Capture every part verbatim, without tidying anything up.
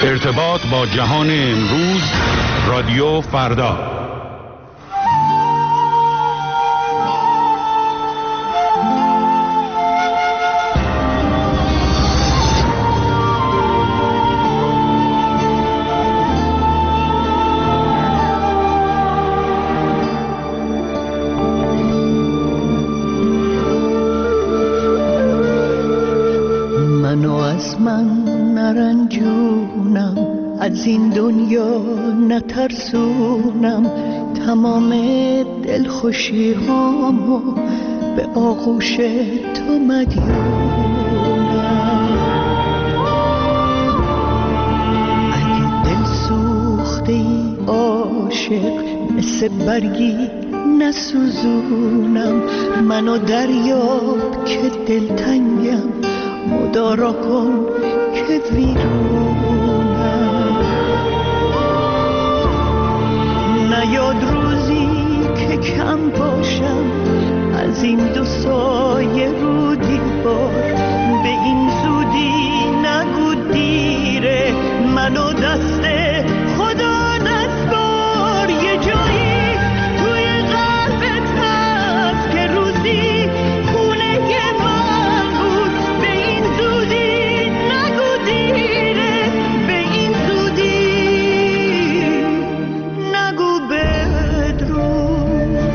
ارتباط با جهان امروز، رادیو فردا. منو از من نرنجونم، از این دنیا نترسونم، تمام دلخوشی هامو به آغوش تو مدیونم. اگه دل سوخته ای عاشق، مثل برگی نسوزونم، منو دریاب که دلتنگم، مدارا کن که ویرونم. نیاد روزی که کم باشم از این دو سایه رو دیوار، به این زودی نگو دیره، منو دست خدا نسپار. یه جایی توی قلبت هست که روزی خونه من بود، به این زودی نگو دیره، به این زودی نگو بدرود.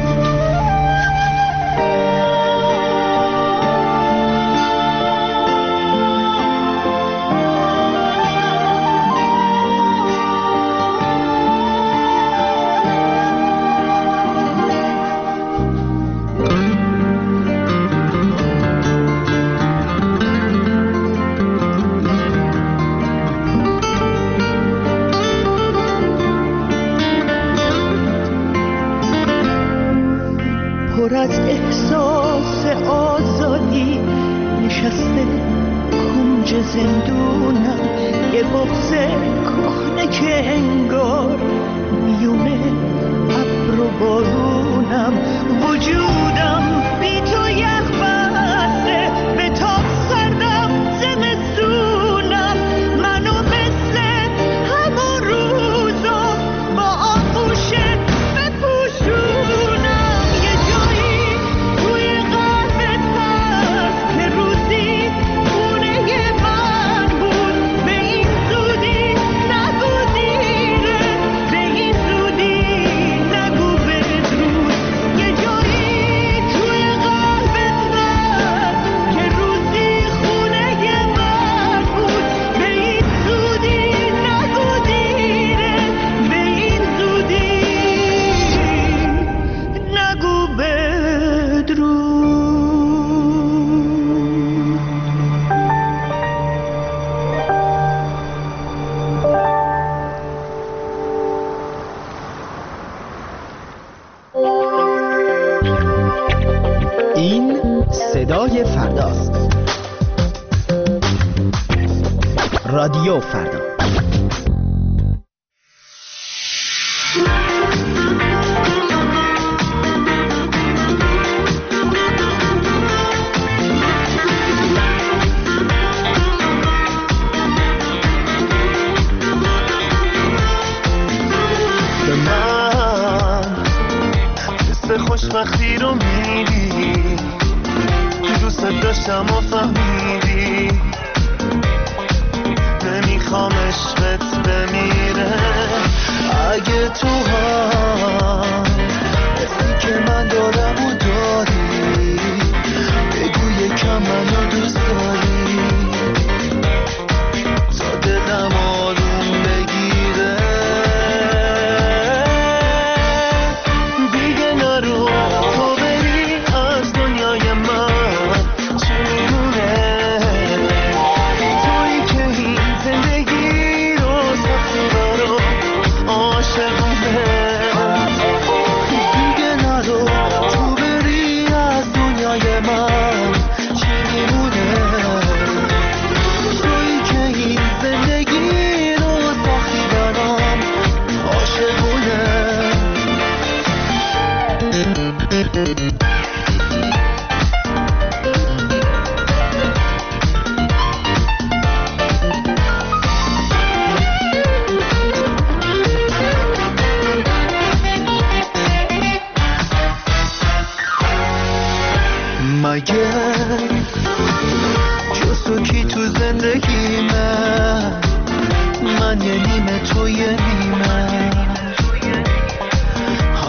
پر از احساس آزادی نشسته کنج زندونم، یه بغض کهنه که انگار میونه ابر و بارونم. وجودم بی تو یخ بسته، به تاب سردم زمستونم، منو مثل همون روزا با آغوشت بپوشونم. یه جایی توی قلبت هست که روزی خونه من بود، به این زودی نگو دیره، به این زودی نگو بدرود. یه جایی توی قلبت هست که روزی خونه من بود، به این زودی نگو دیره، به این زودی نگو بدرود. این صدای فرداست. رادیو فردا. به من حس خوشبختی رو میدی، که دوست داشتم و فهمیدی، نمیخوام عشقت بمیره. اگه تو هم حسی که من دارم و داری، بگو یکم منو دوست داری تا دلم آروم بگیره. دیگه نرو تو بری از دنیای من، چی میمونه تویی که این زندگی رو سختی برام عاشقونه.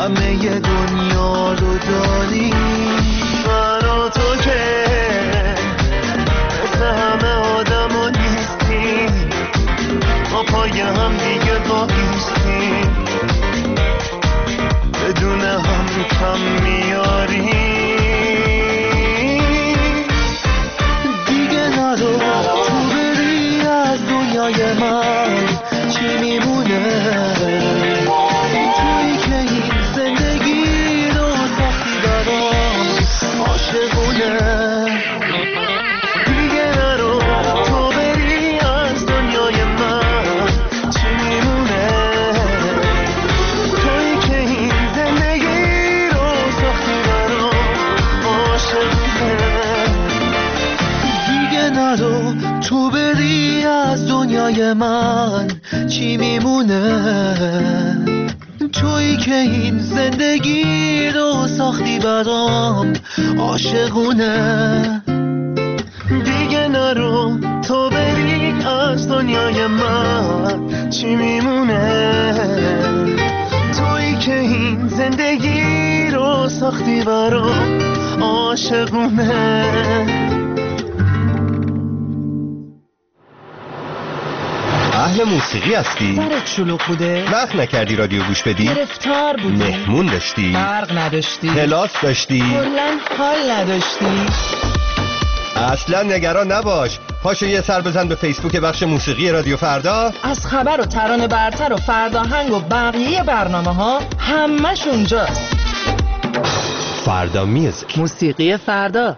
همه دنیا رو داری من و تو که مثل همه آدم ها نیستیم ما پای هم دیگه بایستیم بدون هم کم میاریم دیگه نرو تو بری از دنیای من چی میمونه توی که این زندگی رو ساختی برام عاشقونه دیگه نرو تو بری از دنیای من چی میمونه توی که این زندگی رو ساختی برام عاشقونه دیگه نرو تو بری از دنیای من چی میمونه تویی که این زندگی رو ساختی برام عاشقونه دیگه نرو تو بری از دنیای من چی میمونه تویی که این زندگی رو ساختی برام عاشقونه اهل موسیقی هستی؟ سرت شلوغ بوده؟ وقت نکردی رادیو گوش بدی؟ گرفتار بودی؟ مهمون داشتی؟ برق نداشتی؟ کلاس داشتی؟ کلاً حال نداشتی؟ اصلا نگران نباش، پاشو یه سر بزن به فیسبوک بخش موسیقی رادیو فردا. از خبر و ترانه برتر و فرداهنگ و بقیه برنامه ها همش اونجاست. فردا میوزیک، موسیقی فردا.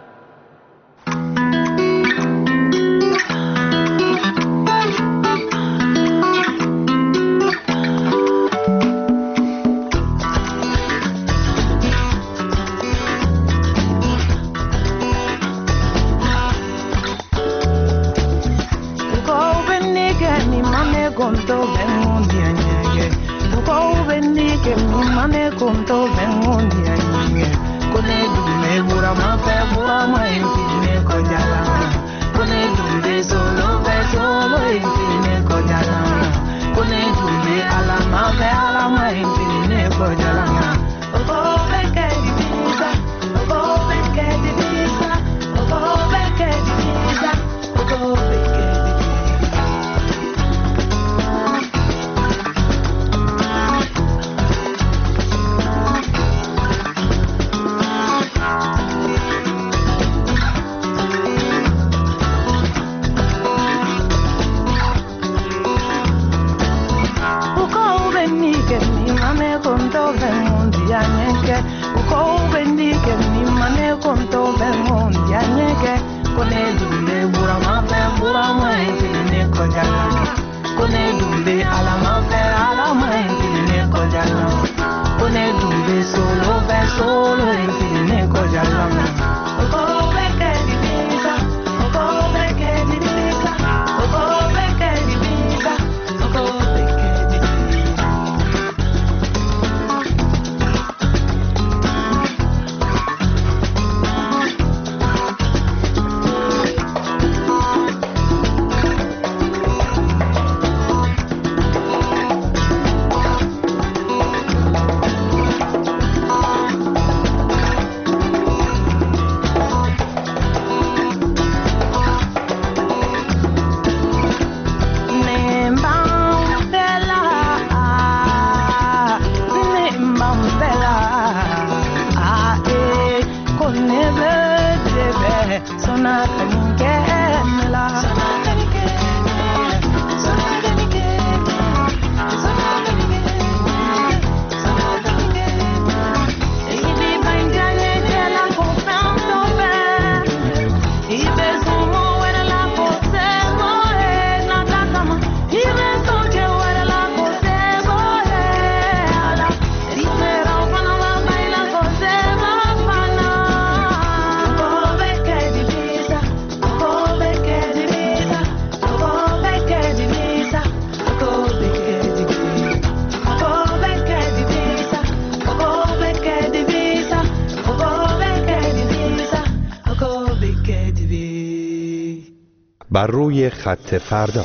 بر روی خط فردا.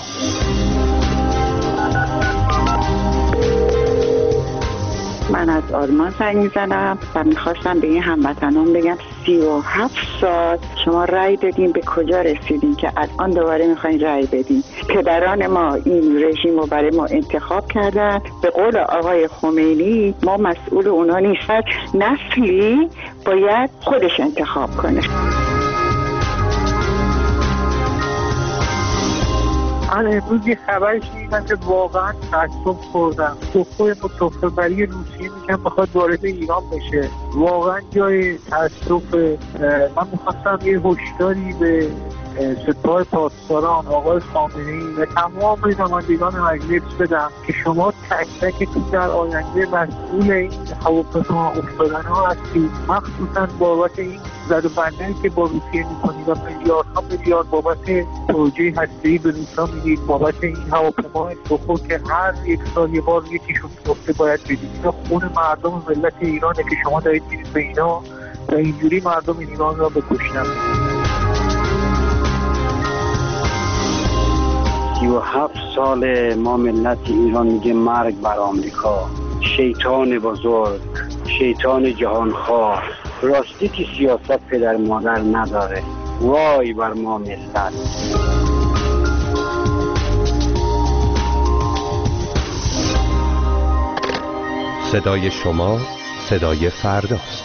من از آلمان زنگ میزنم و میخواستم به این هموطنان بگم سی و هفت سال شما رأی دادین، به کجا رسیدین که الان دوباره میخواین رأی بدین؟ پدران ما این رژیم رو برای ما انتخاب کردن. به قول آقای خمینی ما مسئول اونا نیستن، نسلی باید خودش انتخاب کنه. من امروز یه خبری شنیدم که واقعا تعصب خوردم. توفه متوفه‌بری روسیه میگن بخواد وارد ایران بشه. واقعا جای تعصب. من میخواستم یه هشداری به سپاه پاسداران آقای خامنه‌ای و تمام نمایندگان مجلس بدم که شما تک تکتون در آینده مسئول این هواپیما افتادن‌ها هستید، مخصوصا بابت این زد و بندی که با روسیه میکنید و میلیاردها میلیارد بابت پروژه هسته‌ای به روسا میدید، بابت این هواپیما سخو که هر یک سال یه بار یکیشون میفته باید بدید. اینا خون مردم ملت ایرانه که شما دارید میدید به اینا و اینجوری مردم ایران را بکشن. سی و هفت سال ما ملت ایران میگه مرگ بر آمریکا، شیطان بزرگ، شیطان جهانخوار. راستی که سیاست پدر مادر نداره. وای بر ما ملت. صدای شما صدای فرداست.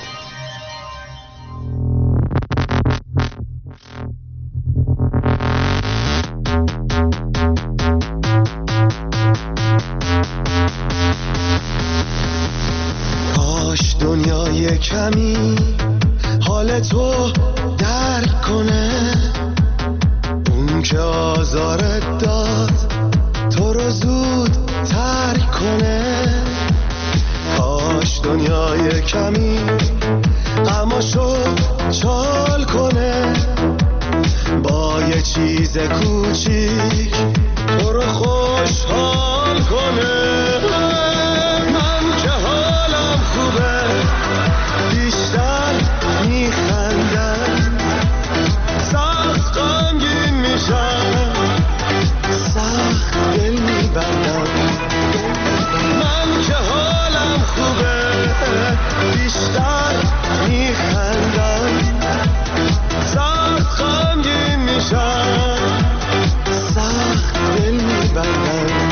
کاش دنیای کمی حال تو درک کنه، اون که آزارت داد تو رو زود ترک کنه. کاش دنیای کمی غماشو چال کنه، با یه چیز کوچیک تو رو خوشحال کنه. من که حالم خوبه بیشتر میخندم، سخت غمگین میشم، سخت دل میبندم. من که حالم خوبه بیشتر میخندم، سخت غمگین میشم، سخت دل میبندم.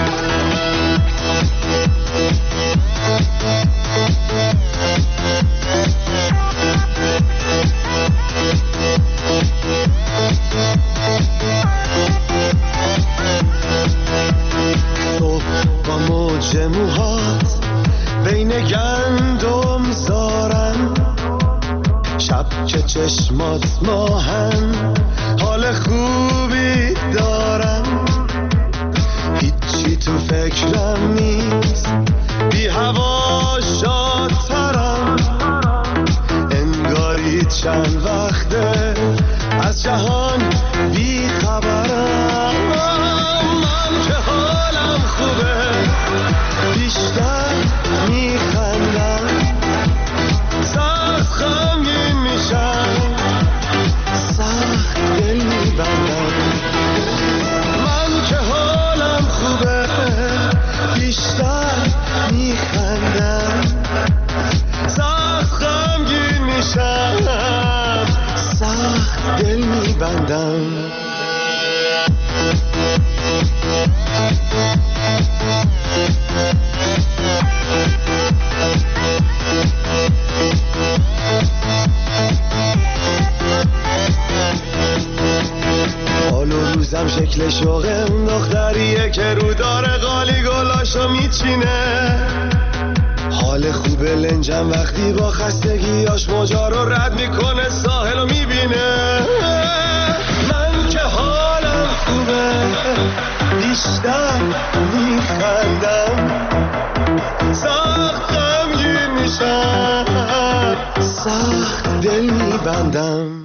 تو با موج موهات بین گندم زارم، شب که چشمات ماهن حال خوبی دارم. هیچی تو فکرم نیست، بی هوا شادترم، انگاری چند وقته از جهان بی خبرم. من که حالم خوبه بیشتر میخندم، سخت غمگین میشم، سخت دل میبندم. من که حالم خوبه بیشتر میخندم، سخت غمگین میشم، سخت دل میبندم. حال و روزم شکل شوقم دختریه که رو داره قالی گلاشو میچینه. حال خوب لنجم وقتی با خستگیاش موجا رو رد میکنه، ساحل رو میبینه. من که حالم خوبه بیشتر میخندم، سخت غمگین میشم، سخت دل میبندم.